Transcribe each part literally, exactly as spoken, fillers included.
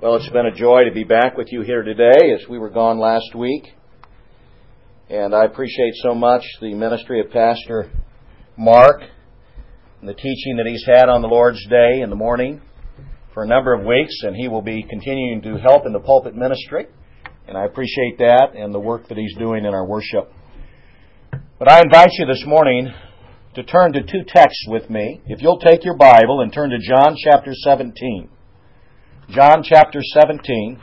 Well, it's been a joy to be back with you here today as we were gone last week. And I appreciate so much the ministry of Pastor Mark and the teaching that he's had on the Lord's Day in the morning for a number of weeks, and he will be continuing to help in the pulpit ministry. And I appreciate that and the work that he's doing in our worship. But I invite you this morning to turn to two texts with me. If you'll take your Bible and turn to John chapter seventeen. John chapter seventeen.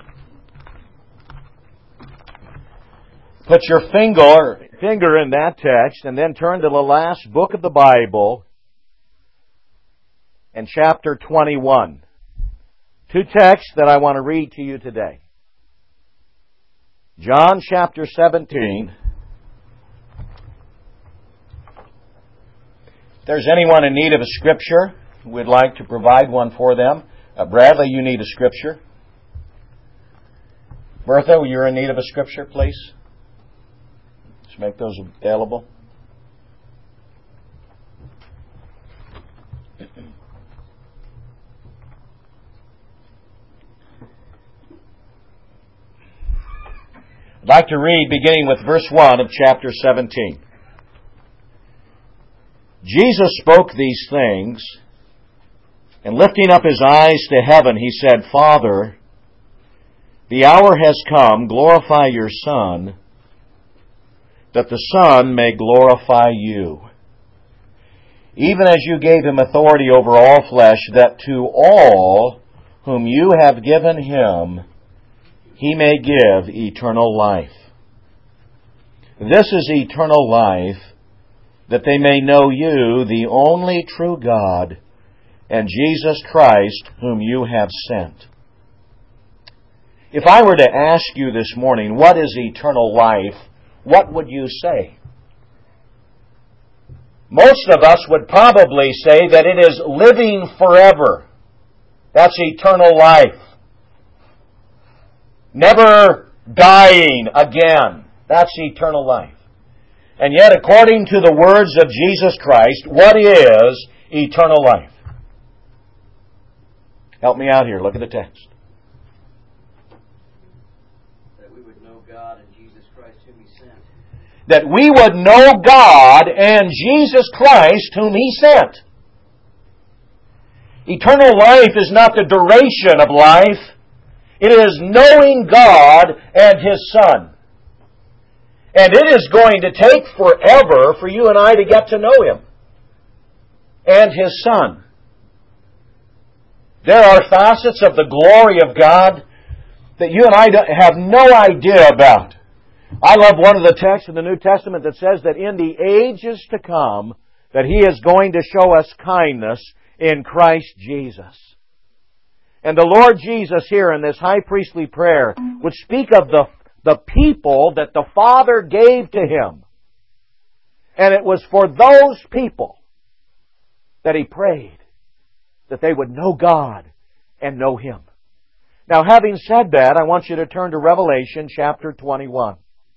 Put your finger, finger in that text and then turn to the last book of the Bible and chapter twenty-one. Two texts that I want to read to you today. John chapter seventeen. If there's anyone in need of a scripture, we'd like to provide one for them. Uh, Bradley, you need a scripture. Bertha, you're in need of a scripture, please. Let's make those available. I'd like to read beginning with verse one of chapter seventeen. Jesus spoke these things, and lifting up his eyes to heaven, he said, Father, the hour has come, glorify your Son, that the Son may glorify you. Even as you gave him authority over all flesh, that to all whom you have given him, he may give eternal life. This is eternal life, that they may know you, the only true God, and Jesus Christ, whom you have sent. If I were to ask you this morning, what is eternal life, what would you say? Most of us would probably say that it is living forever. That's eternal life. Never dying again. That's eternal life. And yet, according to the words of Jesus Christ, what is eternal life? Help me out here. Look at the text. That we would know God and Jesus Christ whom He sent. That we would know God and Jesus Christ whom He sent. Eternal life is not the duration of life. It is knowing God and His Son. And it is going to take forever for you and I to get to know Him and His Son. There are facets of the glory of God that you and I have no idea about. I love one of the texts in the New Testament that says that in the ages to come, that He is going to show us kindness in Christ Jesus. And the Lord Jesus here in this high priestly prayer would speak of the the people that the Father gave to Him. And it was for those people that He prayed that they would know God and know Him. Now, having said that, I want you to turn to Revelation chapter twenty-one.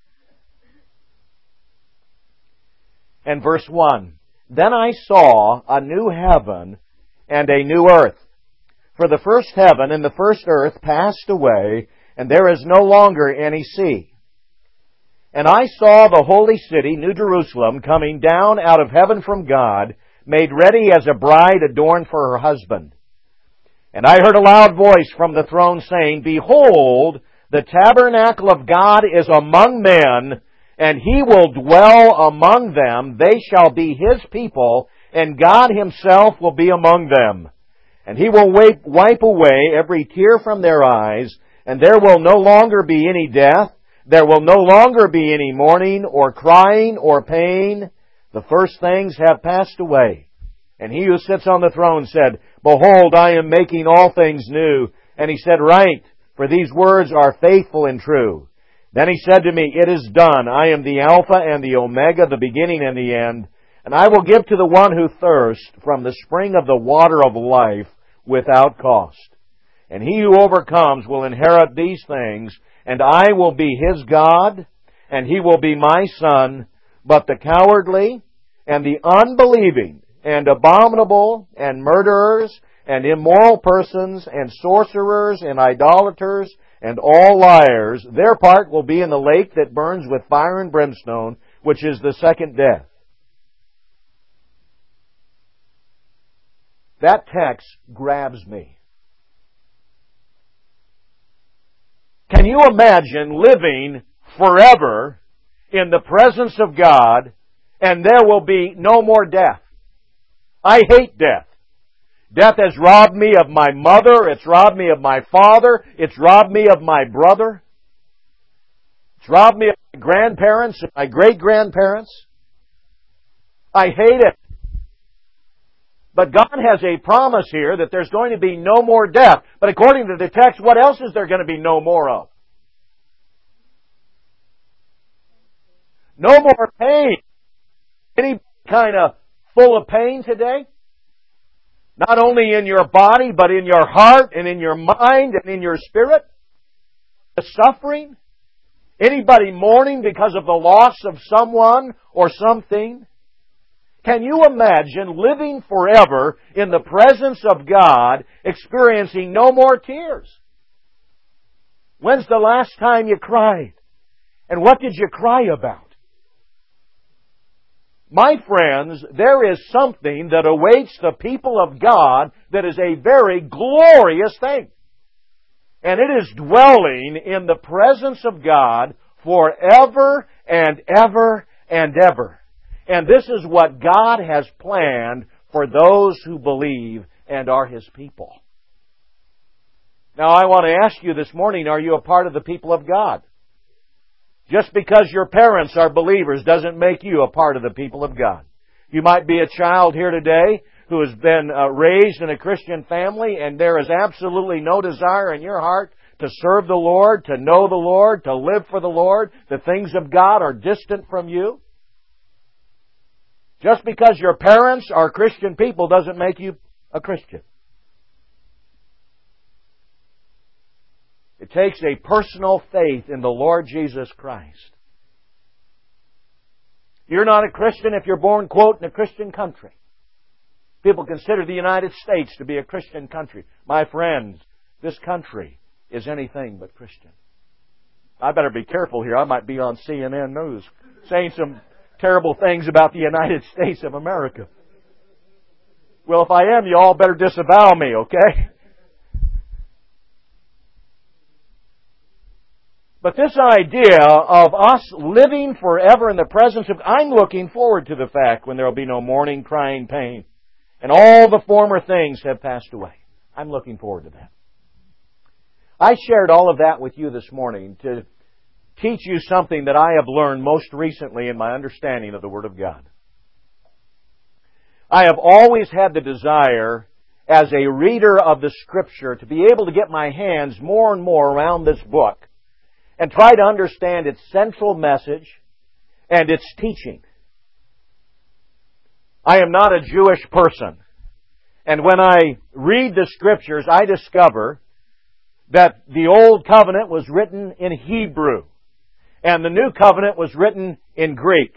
And verse one. Then I saw a new heaven and a new earth. For the first heaven and the first earth passed away, and there is no longer any sea. And I saw the holy city, New Jerusalem, coming down out of heaven from God, made ready as a bride adorned for her husband. And I heard a loud voice from the throne saying, Behold, the tabernacle of God is among men, and He will dwell among them. They shall be His people, and God Himself will be among them. And He will wipe, wipe away every tear from their eyes, and there will no longer be any death. There will no longer be any mourning or crying or pain. The first things have passed away. And He who sits on the throne said, Behold, I am making all things new. And He said, Write, for these words are faithful and true. Then He said to me, It is done. I am the Alpha and the Omega, the beginning and the end. And I will give to the one who thirsts from the spring of the water of life without cost. And he who overcomes will inherit these things, and I will be his God, and he will be my son. But the cowardly, and the unbelieving, and abominable, and murderers, and immoral persons, and sorcerers, and idolaters, and all liars, their part will be in the lake that burns with fire and brimstone, which is the second death. That text grabs me. Can you imagine living forever in the presence of God and there will be no more death? I hate death. Death has robbed me of my mother. It's robbed me of my father. It's robbed me of my brother. It's robbed me of my grandparents and my great-grandparents. I hate it. But God has a promise here that there's going to be no more death. But according to the text, what else is there going to be no more of? No more pain. Any kind of full of pain today? Not only in your body, but in your heart and in your mind and in your spirit? The suffering? Anybody mourning because of the loss of someone or something? Can you imagine living forever in the presence of God, experiencing no more tears? When's the last time you cried? And what did you cry about? My friends, there is something that awaits the people of God that is a very glorious thing. And it is dwelling in the presence of God forever and ever and ever. And this is what God has planned for those who believe and are His people. Now I want to ask you this morning, are you a part of the people of God? Just because your parents are believers doesn't make you a part of the people of God. You might be a child here today who has been uh, raised in a Christian family, and there is absolutely no desire in your heart to serve the Lord, to know the Lord, to live for the Lord. The things of God are distant from you. Just because your parents are Christian people doesn't make you a Christian. It takes a personal faith in the Lord Jesus Christ. You're not a Christian if you're born, quote, in a Christian country. People consider the United States to be a Christian country. My friends, this country is anything but Christian. I better be careful here. I might be on C N N News saying some terrible things about the United States of America. Well, if I am, you all better disavow me, okay? But this idea of us living forever in the presence of... I'm looking forward to the fact when there will be no mourning, crying, pain, and all the former things have passed away. I'm looking forward to that. I shared all of that with you this morning to teach you something that I have learned most recently in my understanding of the Word of God. I have always had the desire, as a reader of the Scripture, to be able to get my hands more and more around this book and try to understand its central message and its teaching. I am not a Jewish person. And when I read the Scriptures, I discover that the Old Covenant was written in Hebrew and the New Covenant was written in Greek.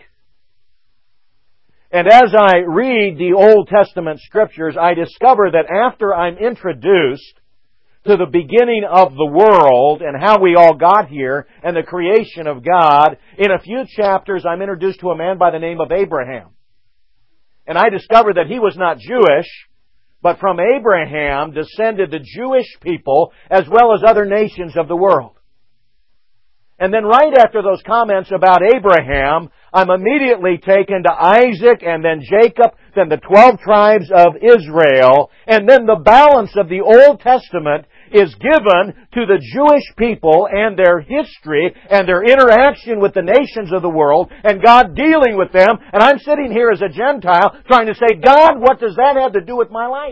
And as I read the Old Testament Scriptures, I discover that after I'm introduced to the beginning of the world and how we all got here and the creation of God, in a few chapters I'm introduced to a man by the name of Abraham. And I discover that he was not Jewish, but from Abraham descended the Jewish people as well as other nations of the world. And then right after those comments about Abraham, I'm immediately taken to Isaac and then Jacob, then the twelve tribes of Israel, and then the balance of the Old Testament is given to the Jewish people and their history and their interaction with the nations of the world and God dealing with them. And I'm sitting here as a Gentile trying to say, God, what does that have to do with my life?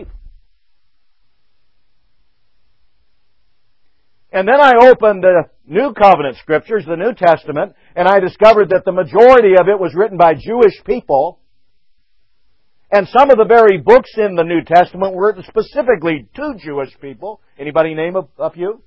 And then I opened the New Covenant Scriptures, the New Testament, and I discovered that the majority of it was written by Jewish people. And some of the very books in the New Testament were written specifically to Jewish people. Anybody name a, a few?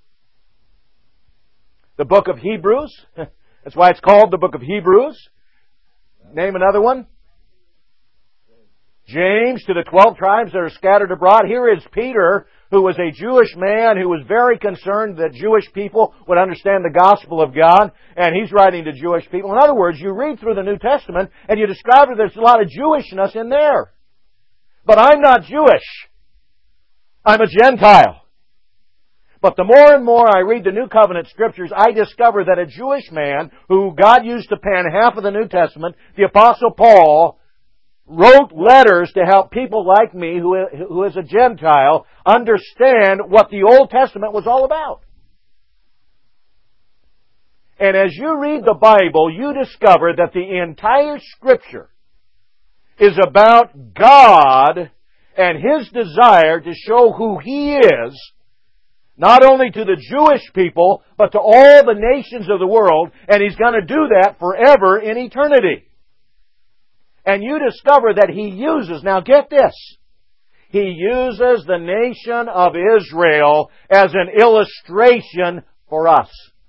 The book of Hebrews. That's why it's called the book of Hebrews. Name another one. James to the twelve tribes that are scattered abroad. Here is Peter, who was a Jewish man who was very concerned that Jewish people would understand the gospel of God, and he's writing to Jewish people. In other words, you read through the New Testament and you discover there's a lot of Jewishness in there. But I'm not Jewish. I'm a Gentile. But the more and more I read the New Covenant Scriptures, I discover that a Jewish man who God used to pen half of the New Testament, the Apostle Paul, wrote letters to help people like me, who, who is a Gentile, understand what the Old Testament was all about. And as you read the Bible, you discover that the entire Scripture is about God and His desire to show who He is, not only to the Jewish people, but to all the nations of the world, and He's going to do that forever in eternity. And you discover that He uses, now get this, He uses the nation of Israel as an illustration for us.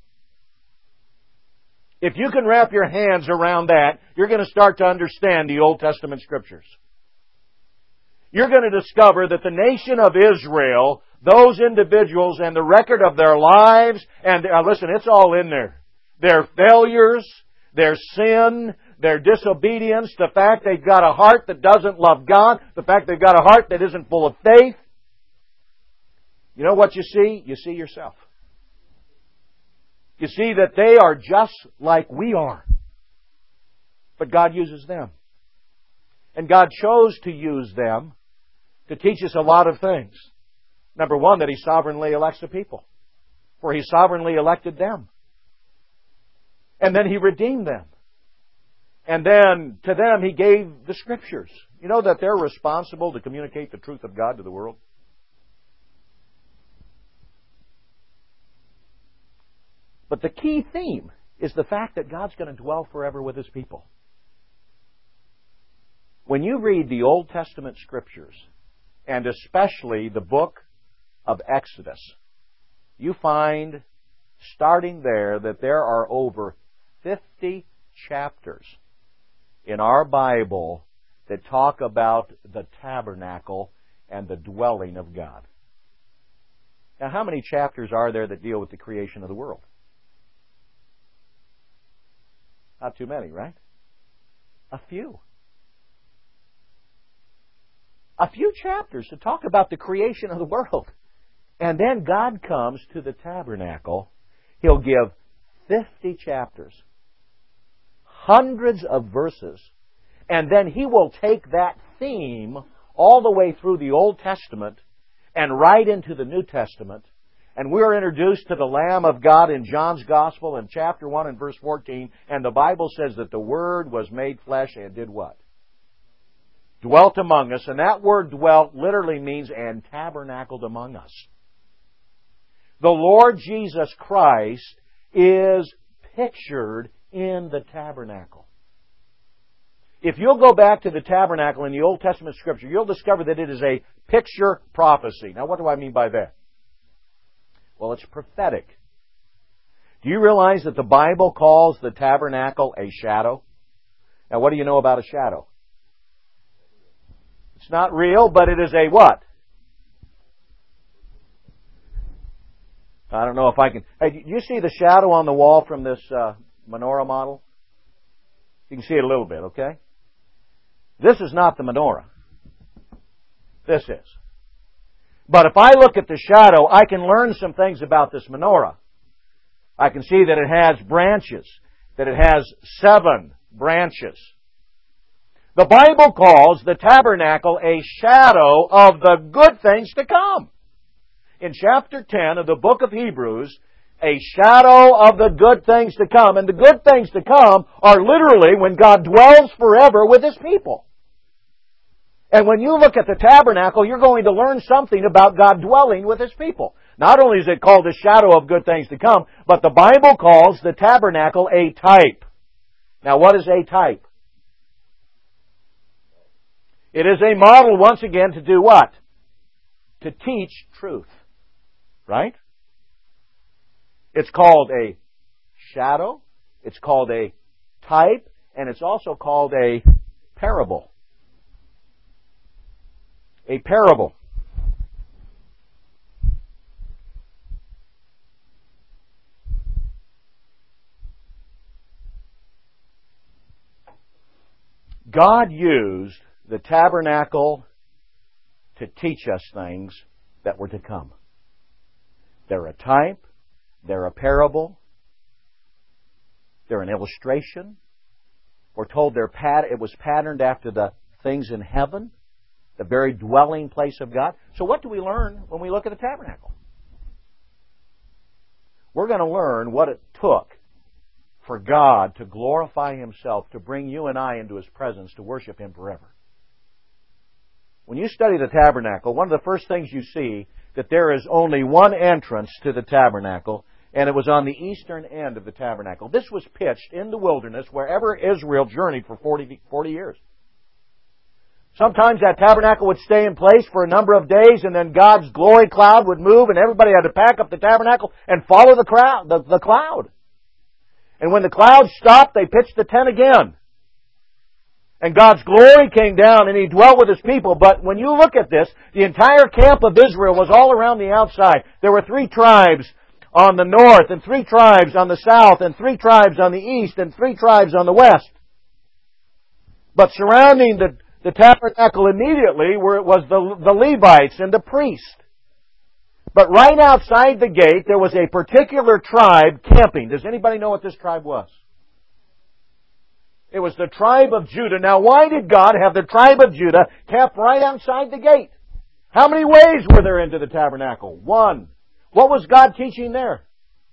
If you can wrap your hands around that, you're going to start to understand the Old Testament Scriptures. You're going to discover that the nation of Israel, those individuals and the record of their lives, and uh, listen, it's all in there. Their failures, their sin, their disobedience, the fact they've got a heart that doesn't love God, the fact they've got a heart that isn't full of faith. You know what you see? You see yourself. You see that they are just like we are. But God uses them. And God chose to use them to teach us a lot of things. Number one, that He sovereignly elects the people. For He sovereignly elected them. And then He redeemed them. And then to them He gave the Scriptures. You know that they're responsible to communicate the truth of God to the world? But the key theme is the fact that God's going to dwell forever with His people. When you read the Old Testament Scriptures, and especially the book of Exodus, you find, starting there, that there are over fifty chapters in our Bible that talk about the tabernacle and the dwelling of God. Now, how many chapters are there that deal with the creation of the world? Not too many, right? A few. A few chapters to talk about the creation of the world. And then God comes to the tabernacle. He'll give fifty chapters, hundreds of verses, and then He will take that theme all the way through the Old Testament and right into the New Testament. And we're introduced to the Lamb of God in John's Gospel in chapter one and verse fourteen. And the Bible says that the Word was made flesh and did what? Dwelt among us. And that word dwelt literally means and tabernacled among us. The Lord Jesus Christ is pictured in the tabernacle. If you'll go back to the tabernacle in the Old Testament Scripture, you'll discover that it is a picture prophecy. Now, what do I mean by that? Well, it's prophetic. Do you realize that the Bible calls the tabernacle a shadow? Now, what do you know about a shadow? It's not real, but it is a what? I don't know if I can... Hey, do you see the shadow on the wall from this uh, menorah model? You can see it a little bit, okay? This is not the menorah. This is. But if I look at the shadow, I can learn some things about this menorah. I can see that it has branches, that it has seven branches. The Bible calls the tabernacle a shadow of the good things to come. In chapter ten of the book of Hebrews, a shadow of the good things to come. And the good things to come are literally when God dwells forever with His people. And when you look at the tabernacle, you're going to learn something about God dwelling with His people. Not only is it called a shadow of good things to come, but the Bible calls the tabernacle a type. Now, what is a type? It is a model, once again, to do what? To teach truth. Right? It's called a shadow, it's called a type, and it's also called a parable. a parable. God used the tabernacle to teach us things that were to come. They're a type, they're a parable, they're an illustration. We're told they're pat- it was patterned after the things in heaven, the very dwelling place of God. So what do we learn when we look at the tabernacle? We're going to learn what it took for God to glorify Himself, to bring you and I into His presence, to worship Him forever. When you study the tabernacle, one of the first things you see that there is only one entrance to the tabernacle, and it was on the eastern end of the tabernacle. This was pitched in the wilderness wherever Israel journeyed for forty, forty years. Sometimes that tabernacle would stay in place for a number of days, and then God's glory cloud would move, and everybody had to pack up the tabernacle and follow the crowd, the, the cloud. And when the cloud stopped, they pitched the tent again. And God's glory came down and He dwelt with His people. But when you look at this, the entire camp of Israel was all around the outside. There were three tribes on the north, and three tribes on the south, and three tribes on the east, and three tribes on the west. But surrounding the, the tabernacle immediately were, was the, the Levites and the priests. But right outside the gate, there was a particular tribe camping. Does anybody know what this tribe was? It was the tribe of Judah. Now, why did God have the tribe of Judah camped right outside the gate? How many ways were there into the tabernacle? One. What was God teaching there?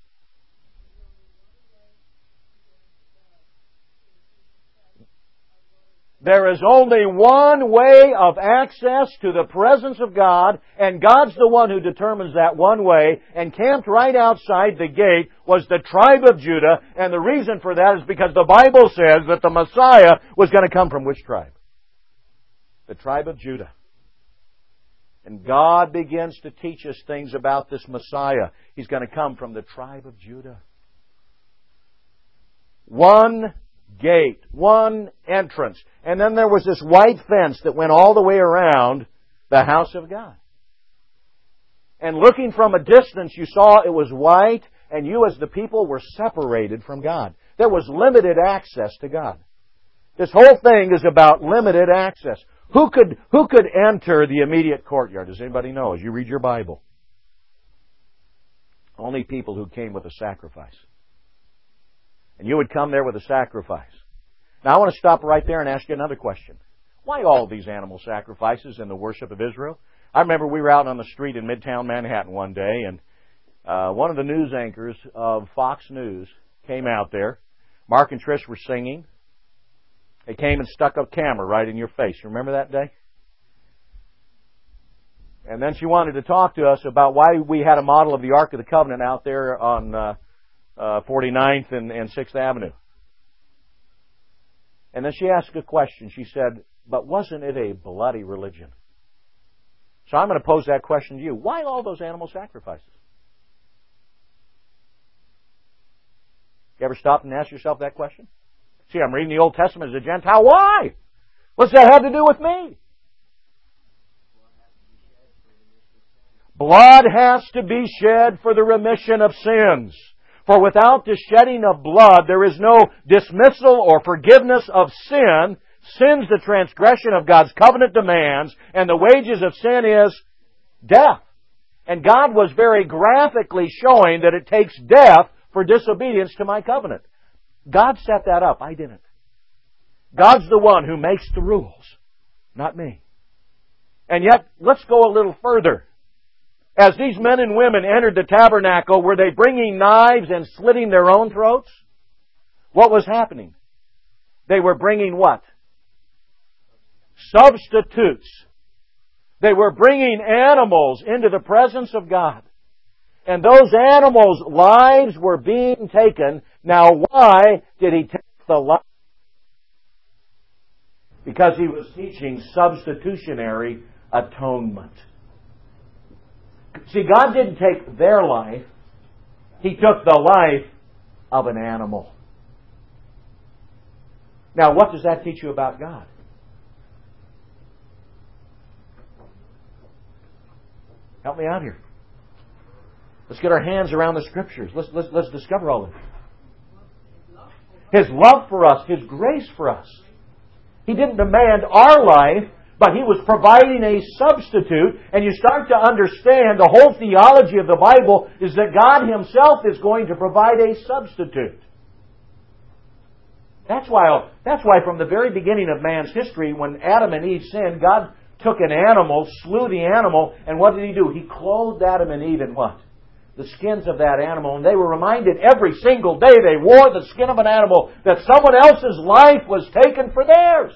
There is only one way of access to the presence of God, and God's the one who determines that one way, and camped right outside the gate was the tribe of Judah, and the reason for that is because the Bible says that the Messiah was going to come from which tribe? The tribe of Judah. And God begins to teach us things about this Messiah. He's going to come from the tribe of Judah. One gate, one entrance. And then there was this white fence that went all the way around the house of God. And looking from a distance, you saw it was white, and you as the people were separated from God. There was limited access to God. This whole thing is about limited access. Who could, who could enter the immediate courtyard? Does anybody know as you read your Bible? Only people who came with a sacrifice. And you would come there with a sacrifice. Now I want to stop right there and ask you another question. Why all these animal sacrifices in the worship of Israel? I remember we were out on the street in Midtown Manhattan one day, and uh, one of the news anchors of Fox News came out there. Mark and Trish were singing. They came and stuck a camera right in your face. You remember that day? And then she wanted to talk to us about why we had a model of the Ark of the Covenant out there on uh, uh, forty-ninth and, and sixth Avenue. And then she asked a question. She said, but wasn't it a bloody religion? So I'm going to pose that question to you. Why all those animal sacrifices? You ever stop and ask yourself that question? See, I'm reading the Old Testament as a Gentile. Why? What's that have to do with me? Blood has to be shed for the remission of sins. For without the shedding of blood, there is no dismissal or forgiveness of sin. Sin's the transgression of God's covenant demands, and the wages of sin is death. And God was very graphically showing that it takes death for disobedience to my covenant. God set that up. I didn't. God's the one who makes the rules, not me. And yet, let's go a little further. As these men and women entered the tabernacle, were they bringing knives and slitting their own throats? What was happening? They were bringing what? Substitutes. They were bringing animals into the presence of God. And those animals' lives were being taken. Now, why did He take the life? Because He was teaching substitutionary atonement. See, God didn't take their life. He took the life of an animal. Now, what does that teach you about God? Help me out here. Let's get our hands around the Scriptures. Let's, let's, let's discover all this. His love for us, His grace for us. He didn't demand our life, but He was providing a substitute. And you start to understand the whole theology of the Bible is that God Himself is going to provide a substitute. That's why, that's why from the very beginning of man's history, when Adam and Eve sinned, God took an animal, slew the animal, and what did He do? He clothed Adam and Eve in what? The skins of that animal. And they were reminded every single day they wore the skin of an animal that someone else's life was taken for theirs.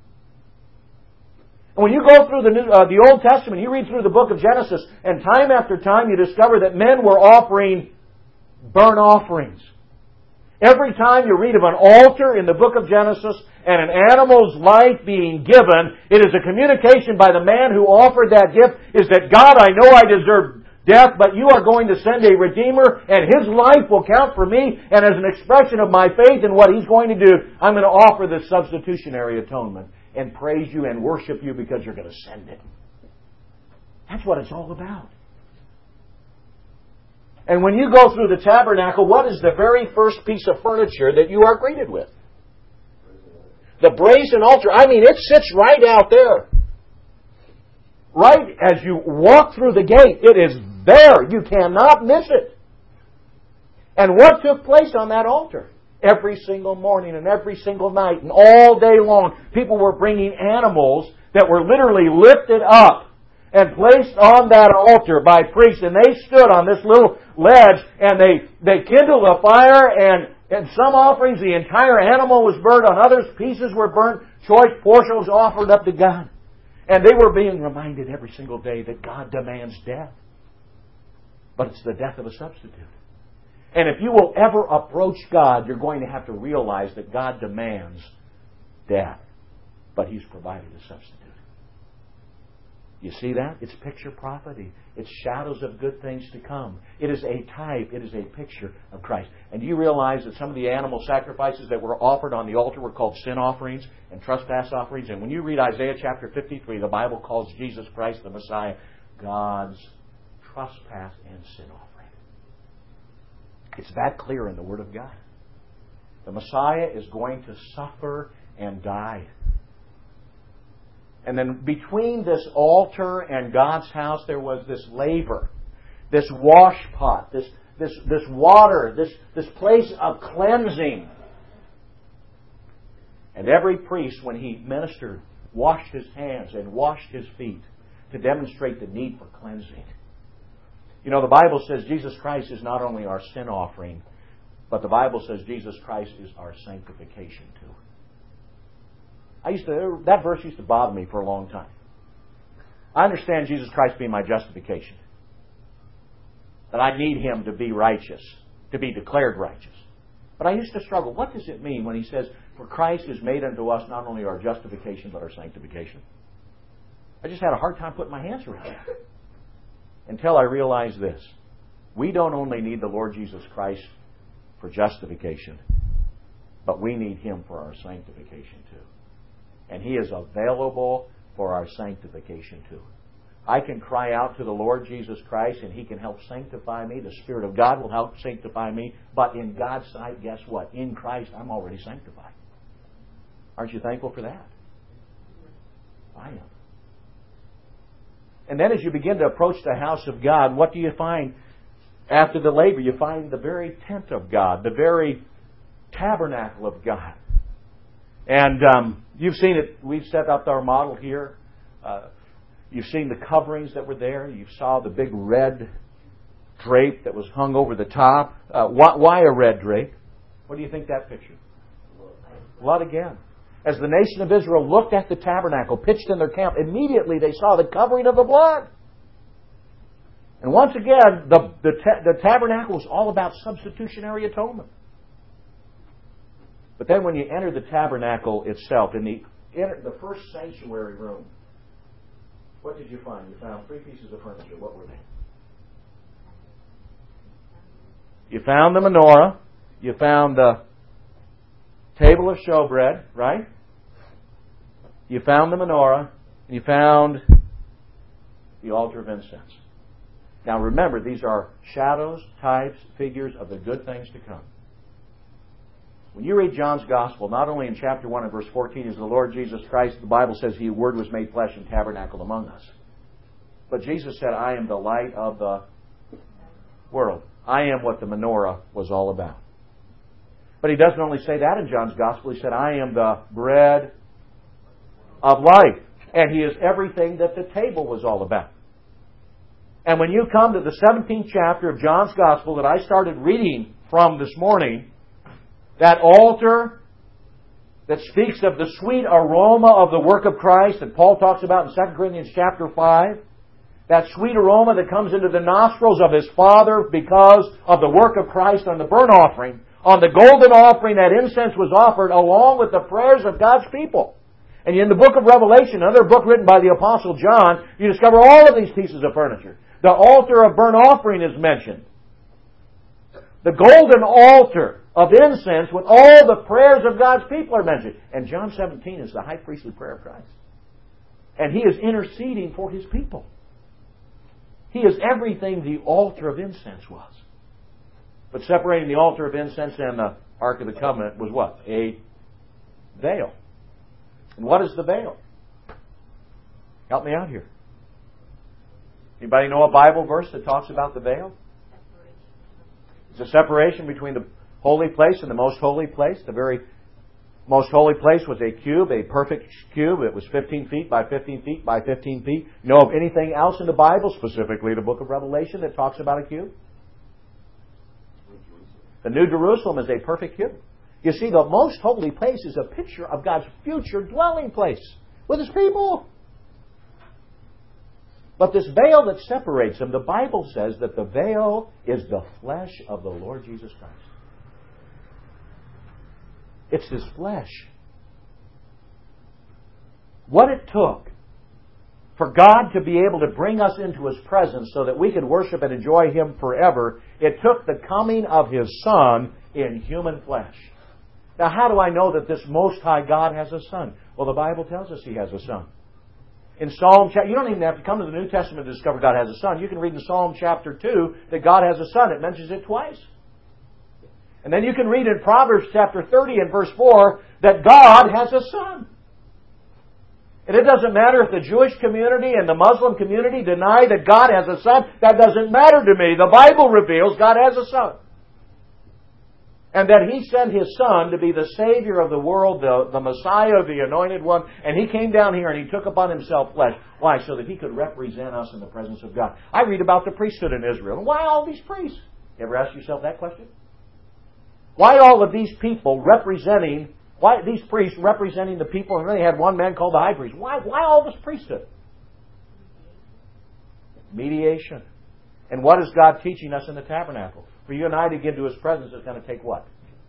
And when you go through the New, uh, the Old Testament, you read through the book of Genesis, and time after time you discover that men were offering burnt offerings. Every time you read of an altar in the book of Genesis and an animal's life being given, it is a communication by the man who offered that gift is that God, I know I deserve death, but you are going to send a Redeemer, and His life will count for me, and as an expression of my faith in what He's going to do, I'm going to offer this substitutionary atonement and praise you and worship you because you're going to send it. That's what it's all about. And when you go through the tabernacle, what is the very first piece of furniture that you are greeted with? The brazen altar. I mean, it sits right out there. Right as you walk through the gate, it is there. You cannot miss it. And what took place on that altar? Every single morning and every single night and all day long, people were bringing animals that were literally lifted up and placed on that altar by priests. And they stood on this little ledge and they, they kindled a fire, and in some offerings the entire animal was burned. On others, pieces were burnt. Choice portions offered up to God. And they were being reminded every single day that God demands death. But it's the death of a substitute. And if you will ever approach God, you're going to have to realize that God demands death. But He's provided a substitute. You see that? It's picture prophecy. It's shadows of good things to come. It is a type. It is a picture of Christ. And do you realize that some of the animal sacrifices that were offered on the altar were called sin offerings and trespass offerings? And when you read Isaiah chapter fifty-three, the Bible calls Jesus Christ, the Messiah, God's trespass and sin offering. It's that clear in the Word of God. The Messiah is going to suffer and die. And then between this altar and God's house, there was this laver, this wash pot, this, this, this water, this, this place of cleansing. And every priest, when he ministered, washed his hands and washed his feet to demonstrate the need for cleansing. You know, the Bible says Jesus Christ is not only our sin offering, but the Bible says Jesus Christ is our sanctification too. I used to, that verse used to bother me for a long time. I understand Jesus Christ being my justification. That I need Him to be righteous, to be declared righteous. But I used to struggle. What does it mean when He says, for Christ is made unto us not only our justification, but our sanctification? I just had a hard time putting my hands around it. Until I realized this. We don't only need the Lord Jesus Christ for justification, but we need Him for our sanctification too. And He is available for our sanctification too. I can cry out to the Lord Jesus Christ and He can help sanctify me. The Spirit of God will help sanctify me. But in God's sight, guess what? In Christ, I'm already sanctified. Aren't you thankful for that? I am. And then as you begin to approach the house of God, what do you find after the labor? You find the very tent of God, the very tabernacle of God. And um, you've seen it. We've set up our model here. Uh, you've seen the coverings that were there. You saw the big red drape that was hung over the top. Uh, why, why a red drape? What do you think that picture? Blood again. As the nation of Israel looked at the tabernacle, pitched in their camp, immediately they saw the covering of the blood. And once again, the, the, ta- the tabernacle was all about substitutionary atonement. But then when you enter the tabernacle itself, in the, the first sanctuary room, what did you find? You found three pieces of furniture. What were they? You found the menorah. You found the table of showbread, right? You found the menorah. And you found the altar of incense. Now remember, these are shadows, types, figures of the good things to come. When you read John's Gospel, not only in chapter one and verse fourteen is the Lord Jesus Christ, the Bible says He, Word was made flesh and tabernacled among us. But Jesus said, I am the light of the world. I am what the menorah was all about. But He doesn't only say that in John's Gospel. He said, I am the bread of life. And He is everything that the table was all about. And when you come to the seventeenth chapter of John's Gospel that I started reading from this morning, that altar that speaks of the sweet aroma of the work of Christ that Paul talks about in Second Corinthians chapter five, that sweet aroma that comes into the nostrils of His Father because of the work of Christ on the burnt offering, on the golden offering, that incense was offered along with the prayers of God's people. And in the book of Revelation, another book written by the Apostle John, you discover all of these pieces of furniture. The altar of burnt offering is mentioned. The golden altar of incense with all the prayers of God's people are mentioned. And John seventeen is the high priestly prayer of Christ. And He is interceding for His people. He is everything the altar of incense was. But separating the altar of incense and the Ark of the Covenant was what? A veil. And what is the veil? Help me out here. Anybody know a Bible verse that talks about the veil? It's a separation between the holy place and the most holy place. The very most holy place was a cube, a perfect cube. It was fifteen feet by fifteen feet by fifteen feet. You know of anything else in the Bible, specifically the book of Revelation, that talks about a cube? The New Jerusalem is a perfect cube. You see, the most holy place is a picture of God's future dwelling place with His people. But this veil that separates them, the Bible says that the veil is the flesh of the Lord Jesus Christ. It's His flesh. What it took for God to be able to bring us into His presence so that we could worship and enjoy Him forever, it took the coming of His Son in human flesh. Now, how do I know that this Most High God has a Son? Well, the Bible tells us He has a Son. In Psalm, you don't even have to come to the New Testament to discover God has a Son. You can read in Psalm chapter two that God has a Son. It mentions it twice. And then you can read in Proverbs chapter thirty and verse four that God has a Son. And it doesn't matter if the Jewish community and the Muslim community deny that God has a Son. That doesn't matter to me. The Bible reveals God has a Son. And that He sent His Son to be the Savior of the world, the, the Messiah, the Anointed One. And He came down here and He took upon Himself flesh. Why? So that He could represent us in the presence of God. I read about the priesthood in Israel. And why all these priests? You ever ask yourself that question? Why all of these people representing, why these priests representing the people? And then they had one man called the high priest. Why, why all this priesthood? Mediation. And what is God teaching us in the tabernacle? For you and I to get to His presence is going to take what?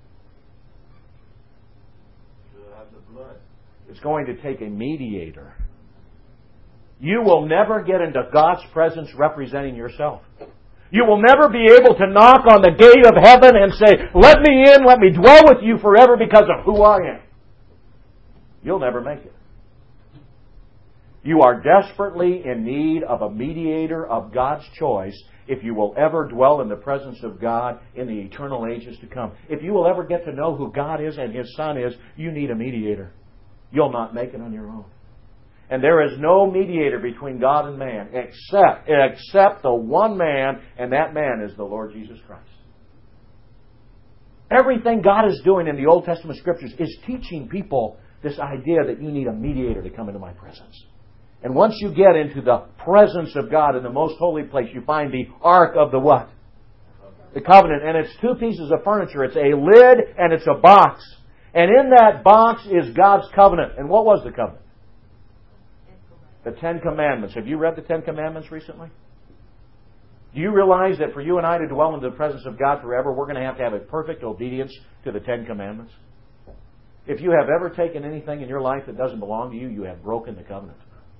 It's going to take a mediator. You will never get into God's presence representing yourself. You will never be able to knock on the gate of heaven and say, let me in, let me dwell with you forever because of who I am. You'll never make it. You are desperately in need of a mediator of God's choice if you will ever dwell in the presence of God in the eternal ages to come. If you will ever get to know who God is and His Son is, you need a mediator. You'll not make it on your own. And there is no mediator between God and man except, except the one man, and that man is the Lord Jesus Christ. Everything God is doing in the Old Testament Scriptures is teaching people this idea that you need a mediator to come into my presence. And once you get into the presence of God in the most holy place, you find the Ark of the what? The Covenant. And it's two pieces of furniture. It's a lid and it's a box. And in that box is God's covenant. And what was the covenant? The Ten Commandments. Have you read the Ten Commandments recently? Do you realize that for you and I to dwell in the presence of God forever, we're going to have to have a perfect obedience to the Ten Commandments? If you have ever taken anything in your life that doesn't belong to you, you have broken the covenant.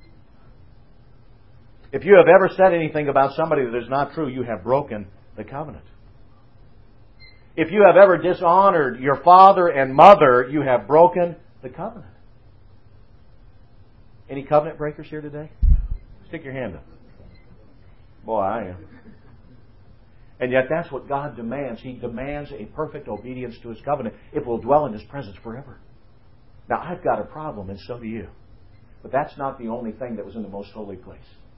If you have ever said anything about somebody that is not true, you have broken the covenant. If you have ever dishonored your father and mother, you have broken the covenant. Any covenant breakers here today? Stick your hand up. Boy, I am. And yet that's what God demands. He demands a perfect obedience to His covenant if we'll dwell in His presence forever. Now, I've got a problem, and so do you. But that's not the only thing that was in the most holy place.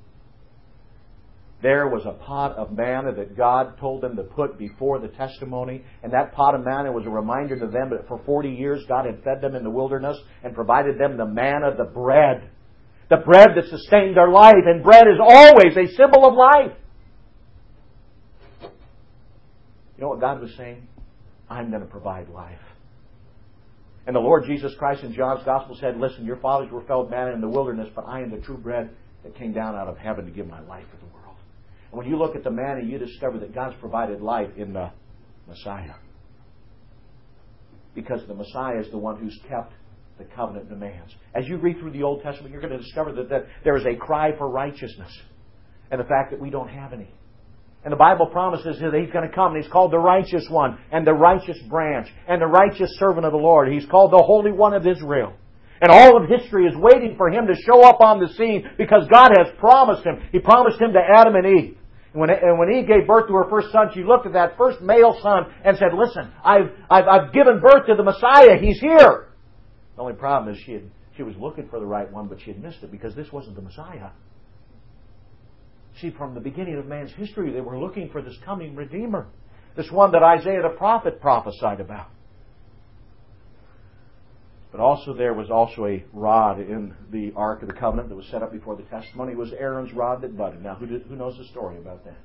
There was a pot of manna that God told them to put before the testimony, and that pot of manna was a reminder to them that for forty years God had fed them in the wilderness and provided them the manna, the bread. The bread that sustained their life, and bread is always a symbol of life. You know what God was saying? I'm going to provide life. And the Lord Jesus Christ in John's Gospel said, listen, your fathers were fed manna in the wilderness, but I am the true bread that came down out of heaven to give my life for the world. And when you look at the manna, you discover that God's provided life in the Messiah. Because the Messiah is the one who's kept the covenant demands. As you read through the Old Testament, you're going to discover that, that there is a cry for righteousness. And the fact that we don't have any. And the Bible promises that He's going to come, and He's called the Righteous One, and the Righteous Branch, and the Righteous Servant of the Lord. He's called the Holy One of Israel. And all of history is waiting for Him to show up on the scene because God has promised Him. He promised Him to Adam and Eve. And when, and when Eve gave birth to her first son, she looked at that first male son and said, listen, I've, I've, I've given birth to the Messiah. He's here. The only problem is she, had, she was looking for the right one, but she had missed it because this wasn't the Messiah. See, from the beginning of man's history, they were looking for this coming Redeemer. This one that Isaiah the prophet prophesied about. But also there was also a rod in the Ark of the Covenant that was set up before the testimony. It was Aaron's rod that budded. Now, who, did, who knows the story about that?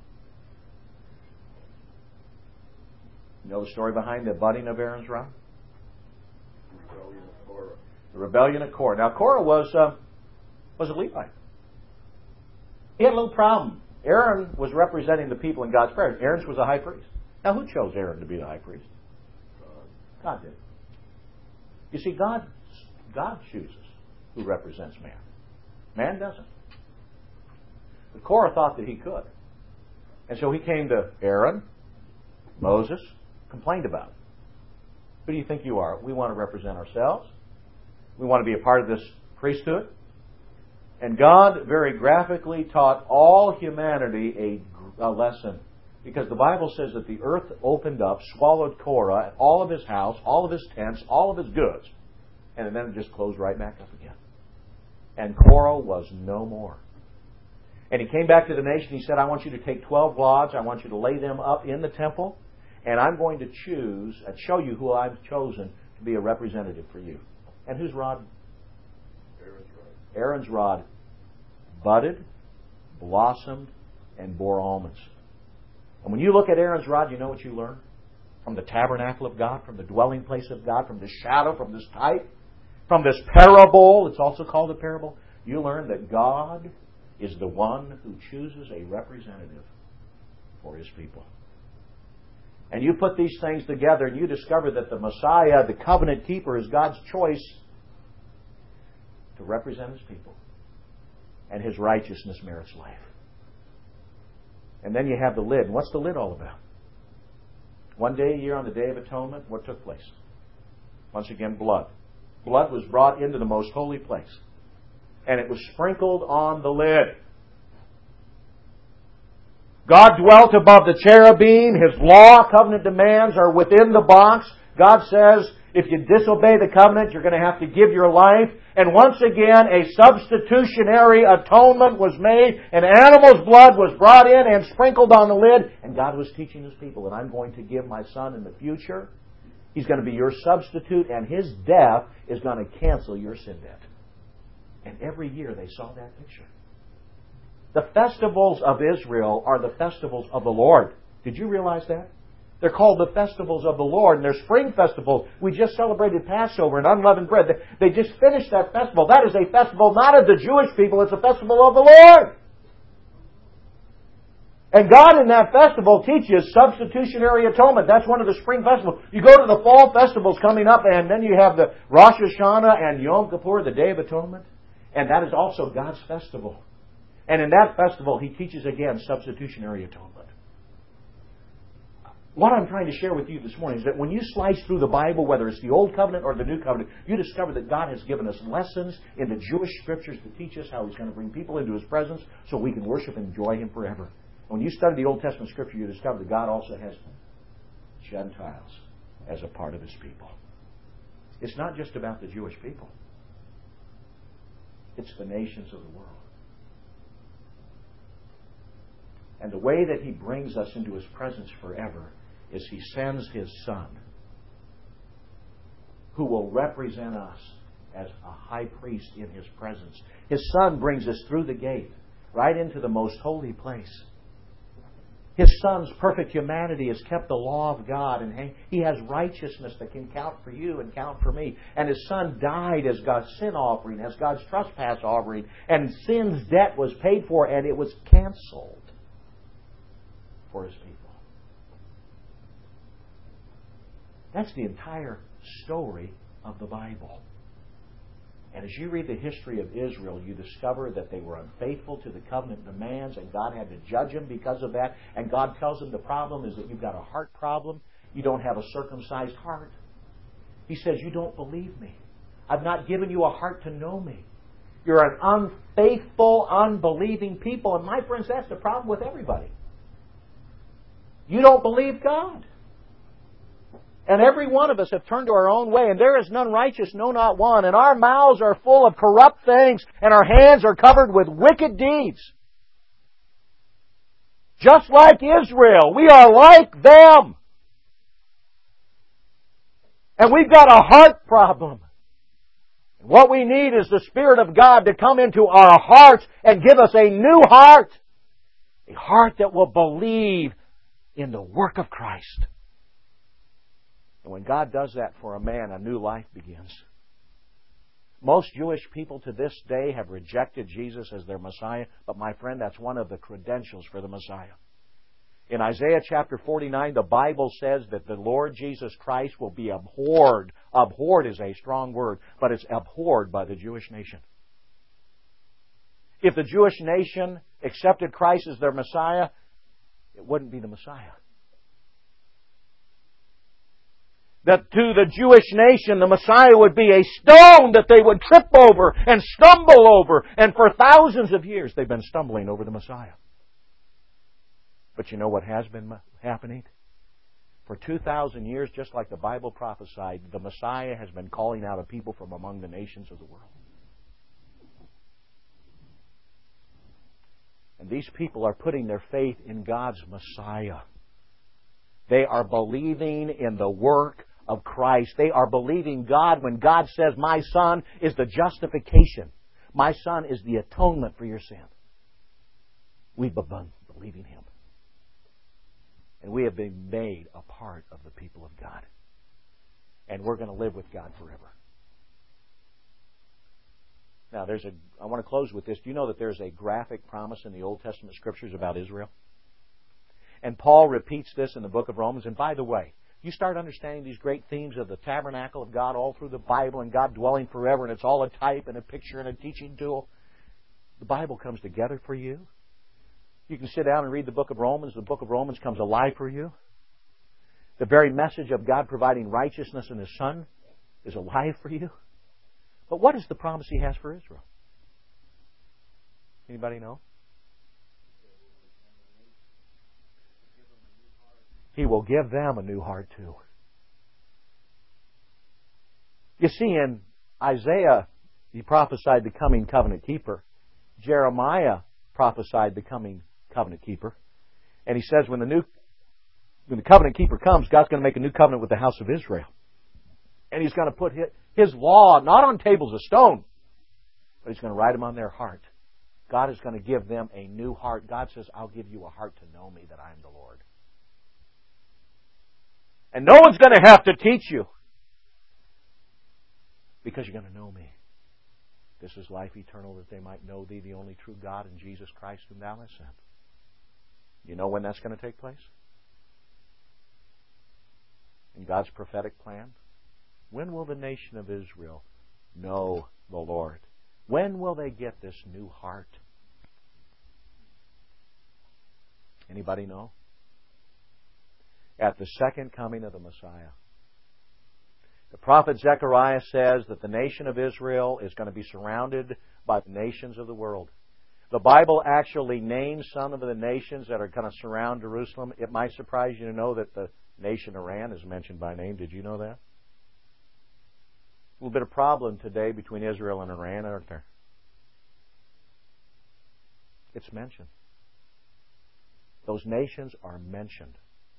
You know the story behind the budding of Aaron's rod? The rebellion of Korah. The rebellion of Korah. Now, Korah was, uh, was a Levite. He had a little problem. Aaron was representing the people in God's presence. Aaron was a high priest. Now, who chose Aaron to be the high priest? God. God did. You see, God, God chooses who represents man. Man doesn't. But Korah thought that he could. And so he came to Aaron, Moses, complained about it. Who do you think you are? We want to represent ourselves. We want to be a part of this priesthood. And God very graphically taught all humanity a, a lesson. Because the Bible says that the earth opened up, swallowed Korah, all of his house, all of his tents, all of his goods. And then it just closed right back up again. And Korah was no more. And he came back to the nation. He said, I want you to take twelve rods. I want you to lay them up in the temple. And I'm going to choose and show you who I've chosen to be a representative for you. And whose rod? Aaron's rod. Aaron's rod budded, blossomed, and bore almonds. And when you look at Aaron's rod, you know what you learn? From the tabernacle of God, from the dwelling place of God, from this shadow, from this type, from this parable, it's also called a parable, you learn that God is the one who chooses a representative for His people. And you put these things together and you discover that the Messiah, the covenant keeper, is God's choice to represent His people. And His righteousness merits life. And then you have the lid. And what's the lid all about? One day a year on the Day of Atonement, what took place? Once again, blood. Blood was brought into the most holy place. And it was sprinkled on the lid. God dwelt above the cherubim. His law, covenant demands are within the box. God says, if you disobey the covenant, you're going to have to give your life. And once again, a substitutionary atonement was made. An animal's blood was brought in and sprinkled on the lid. And God was teaching His people that I'm going to give my Son in the future. He's going to be your substitute, and His death is going to cancel your sin debt. And every year they saw that picture. The festivals of Israel are the festivals of the Lord. Did you realize that? They're called the festivals of the Lord, and they're spring festivals. We just celebrated Passover and unleavened bread. They just finished that festival. That is a festival not of the Jewish people, it's a festival of the Lord. And God in that festival teaches substitutionary atonement. That's one of the spring festivals. You go to the fall festivals coming up, and then you have the Rosh Hashanah and Yom Kippur, the Day of Atonement. And that is also God's festival. And in that festival, He teaches again substitutionary atonement. What I'm trying to share with you this morning is that when you slice through the Bible, whether it's the Old Covenant or the New Covenant, you discover that God has given us lessons in the Jewish Scriptures to teach us how He's going to bring people into His presence so we can worship and enjoy Him forever. When you study the Old Testament Scripture, you discover that God also has Gentiles as a part of His people. It's not just about the Jewish people. It's the nations of the world. And the way that He brings us into His presence forever is He sends His Son, who will represent us as a high priest in His presence. His Son brings us through the gate, right into the most holy place. His Son's perfect humanity has kept the law of God, and He has righteousness that can count for you and count for me. And His Son died as God's sin offering, as God's trespass offering, and sin's debt was paid for, and it was canceled for His people. That's the entire story of the Bible. And as you read the history of Israel, you discover that they were unfaithful to the covenant demands, and God had to judge them because of that. And God tells them the problem is that you've got a heart problem. You don't have a circumcised heart. He says, you don't believe me. I've not given you a heart to know me. You're an unfaithful, unbelieving people. And my friends, that's the problem with everybody. You don't believe God. And every one of us have turned to our own way, and there is none righteous, no, not one. And our mouths are full of corrupt things, and our hands are covered with wicked deeds. Just like Israel, we are like them. And we've got a heart problem. And what we need is the Spirit of God to come into our hearts and give us a new heart. A heart that will believe in the work of Christ. And when God does that for a man, a new life begins. Most Jewish people to this day have rejected Jesus as their Messiah, but my friend, that's one of the credentials for the Messiah. In Isaiah chapter forty-nine, the Bible says that the Lord Jesus Christ will be abhorred. Abhorred is a strong word, but it's abhorred by the Jewish nation. If the Jewish nation accepted Christ as their Messiah, it wouldn't be the Messiah. That to the Jewish nation, the Messiah would be a stone that they would trip over and stumble over. And for thousands of years, they've been stumbling over the Messiah. But you know what has been happening? For two thousand years, just like the Bible prophesied, the Messiah has been calling out a people from among the nations of the world. And these people are putting their faith in God's Messiah. They are believing in the work of Christ. They are believing God when God says, my Son is the justification. My Son is the atonement for your sin. We've begun believing Him. And we have been made a part of the people of God. And we're going to live with God forever. Now, there's a. I want to close with this. Do you know that there's a graphic promise in the Old Testament Scriptures about Israel? And Paul repeats this in the book of Romans. And by the way, you start understanding these great themes of the tabernacle of God all through the Bible and God dwelling forever, and it's all a type and a picture and a teaching tool. The Bible comes together for you. You can sit down and read the book of Romans. The book of Romans comes alive for you. The very message of God providing righteousness in His Son is alive for you. But what is the promise He has for Israel? Anybody know? He will give them a new heart too. You see, in Isaiah, he prophesied the coming covenant keeper. Jeremiah prophesied the coming covenant keeper. And he says when the new when the covenant keeper comes, God's going to make a new covenant with the house of Israel. And He's going to put His, his law not on tables of stone, but He's going to write them on their heart. God is going to give them a new heart. God says, I'll give you a heart to know me, that I am the Lord. And no one's going to have to teach you, because you're going to know me. This is life eternal, that they might know Thee, the only true God, and Jesus Christ whom Thou hast sent. You know when that's going to take place? In God's prophetic plan? When will the nation of Israel know the Lord? When will they get this new heart? Anybody know? At the second coming of the Messiah. The prophet Zechariah says that the nation of Israel is going to be surrounded by the nations of the world. the Bible actually names some of the nations that are going to surround Jerusalem. It might surprise you to know that the nation Iran is mentioned by name. Did you know that? A little bit of problem today between Israel and Iran, aren't there? It's mentioned. Those nations are mentioned.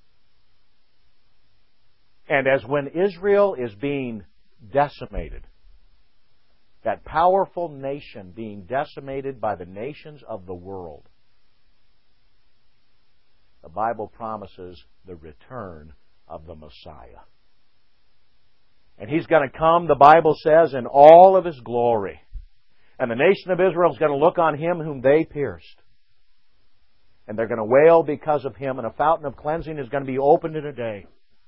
And as when Israel is being decimated, that powerful nation being decimated by the nations of the world, the Bible promises the return of the Messiah. And He's going to come, the Bible says, in all of His glory. And the nation of Israel is going to look on Him whom they pierced. And they're going to wail because of Him, and a fountain of cleansing is going to be opened in a day.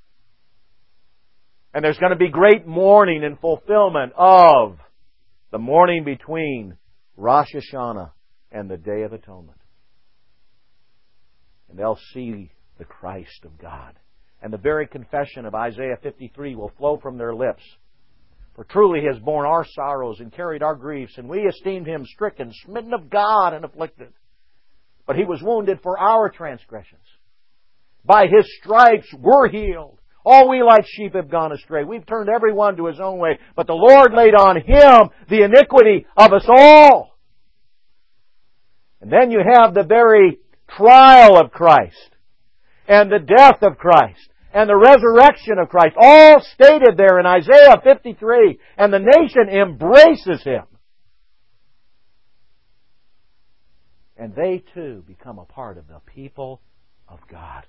And there's going to be great mourning and fulfillment of the mourning between Rosh Hashanah and the Day of Atonement. And they'll see the Christ of God. And the very confession of Isaiah fifty-three will flow from their lips. For truly He has borne our sorrows and carried our griefs, and we esteemed Him stricken, smitten of God, and afflicted. But He was wounded for our transgressions. By His stripes we're healed. All we like sheep have gone astray. We've turned every one to his own way. But the Lord laid on Him the iniquity of us all. And then you have the very trial of Christ, and the death of Christ, and the resurrection of Christ, all stated there in Isaiah fifty-three. And the nation embraces Him. And they too become a part of the people of God.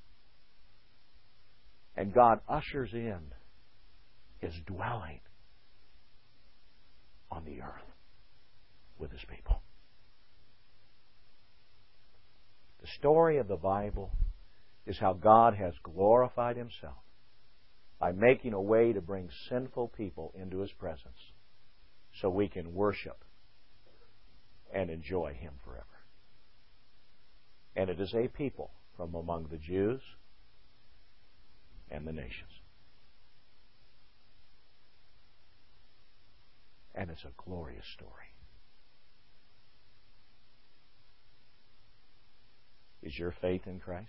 And God ushers in His dwelling on the earth with His people. The story of the Bible is how God has glorified Himself by making a way to bring sinful people into His presence so we can worship and enjoy Him forever. And it is a people from among the Jews and the nations. And it's a glorious story. Is your faith in Christ?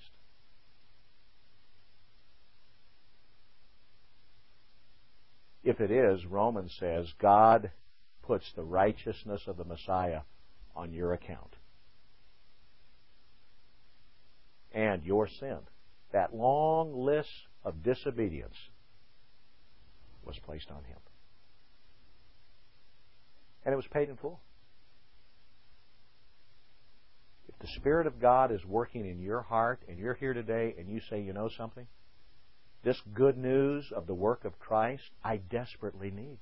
If it is, Romans says God puts the righteousness of the Messiah on your account. And your sin, that long list of disobedience, was placed on Him. And it was paid in full. If the Spirit of God is working in your heart and you're here today and you say, you know something? This good news of the work of Christ, I desperately need.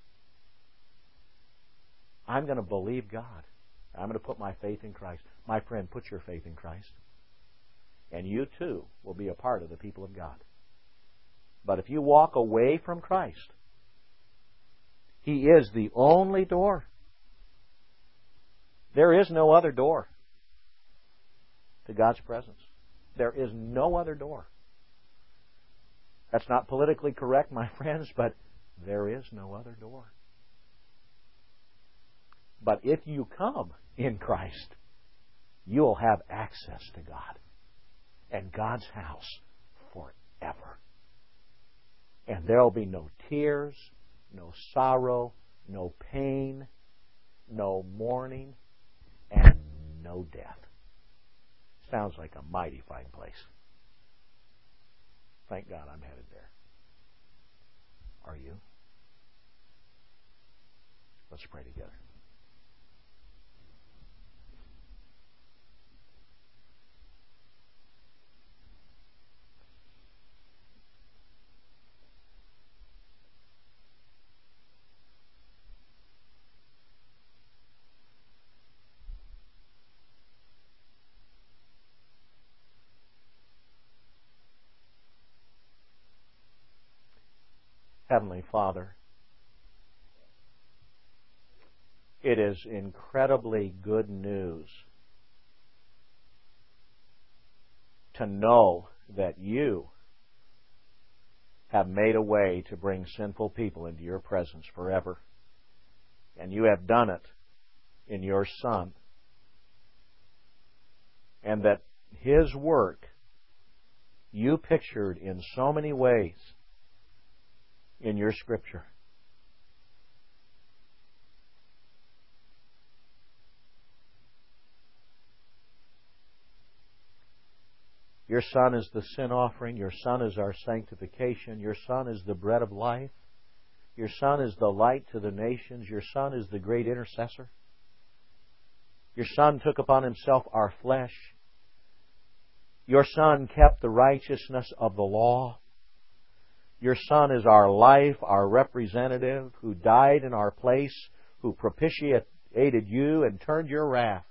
I'm going to believe God. I'm going to put my faith in Christ. My friend, put your faith in Christ. And you too will be a part of the people of God. But if you walk away from Christ, He is the only door. There is no other door to God's presence. There is no other door. That's not politically correct, my friends, but there is no other door. But if you come in Christ, you'll have access to God and God's house forever. And there'll be no tears, no sorrow, no pain, no mourning, and no death. Sounds like a mighty fine place. Thank God I'm headed there. Are you? Let's pray together. Heavenly Father, it is incredibly good news to know that you have made a way to bring sinful people into your presence forever. And you have done it in your Son, and that His work you pictured in so many ways in your Scripture. Your Son is the sin offering. Your Son is our sanctification. Your Son is the bread of life. Your Son is the light to the nations. Your Son is the great intercessor. Your Son took upon Himself our flesh. Your Son kept the righteousness of the law. Your Son is our life, our representative, who died in our place, who propitiated you and turned your wrath.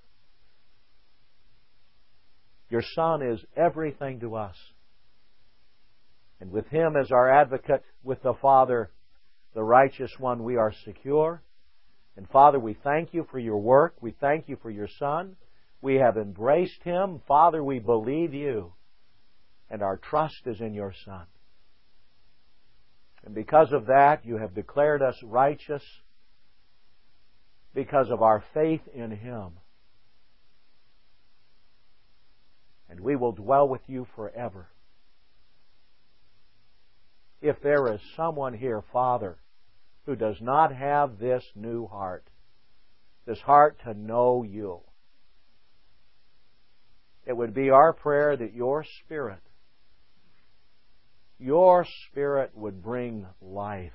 Your Son is everything to us. And with Him as our advocate with the Father, the righteous one, we are secure. And Father, we thank You for Your work. We thank You for Your Son. We have embraced Him. Father, we believe You. And our trust is in Your Son. And because of that, You have declared us righteous because of our faith in Him. And we will dwell with You forever. If there is someone here, Father, who does not have this new heart, this heart to know You, it would be our prayer that Your Spirit, Your Spirit would bring life.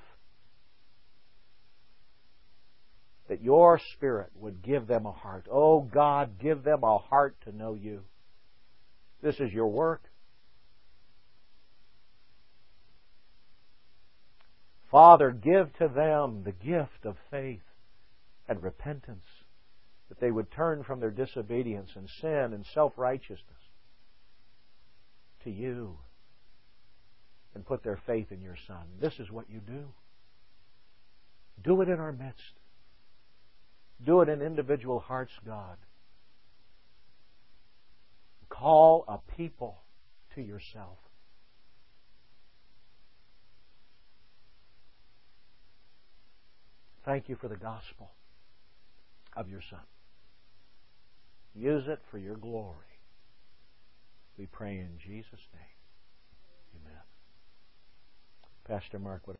That Your Spirit would give them a heart. Oh God, give them a heart to know You. This is Your work. Father, give to them the gift of faith and repentance, that they would turn from their disobedience and sin and self-righteousness to You and put their faith in Your Son. This is what You do. Do it in our midst. Do it in individual hearts, God. Call a people to Yourself. Thank You for the gospel of Your Son. Use it for Your glory. We pray in Jesus' name. Amen. Pastor Mark, what